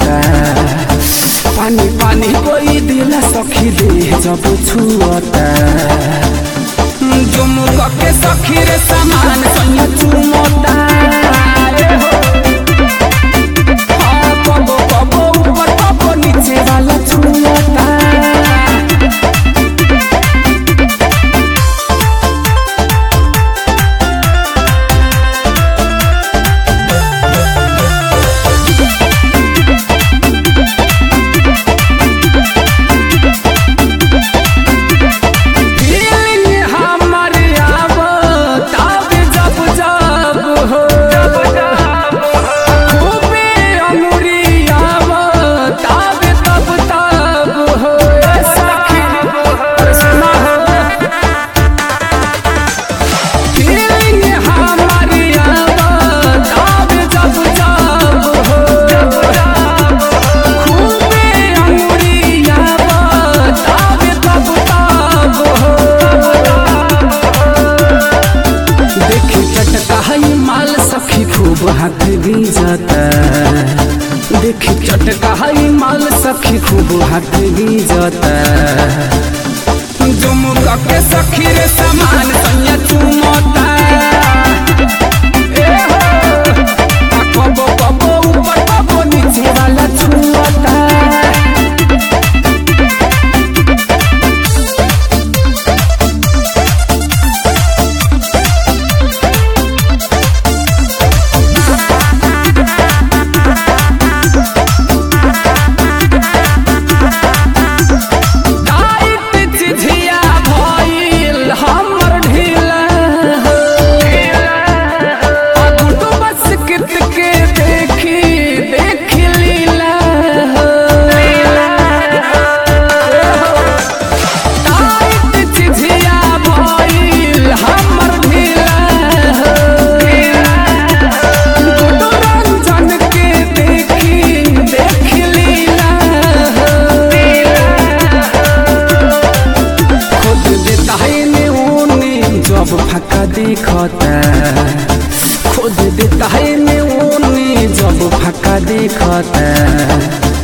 छुअता पानी पानी कोई दिल सखी दे जब छुअता जुमुक के सखी रे सामान सैया चुमता कबो कबो ऊपर कबो नीचे वाला छुअता हाथ गीजता देखी चटका हई माल सखी खूब हाथ गीजता जुमुक के सखी रे सामान सैया चुमता कबो कबो ऊपर कबो नीचे वाला छुअता फका देखता खुद देता है में ओने जब फका देखता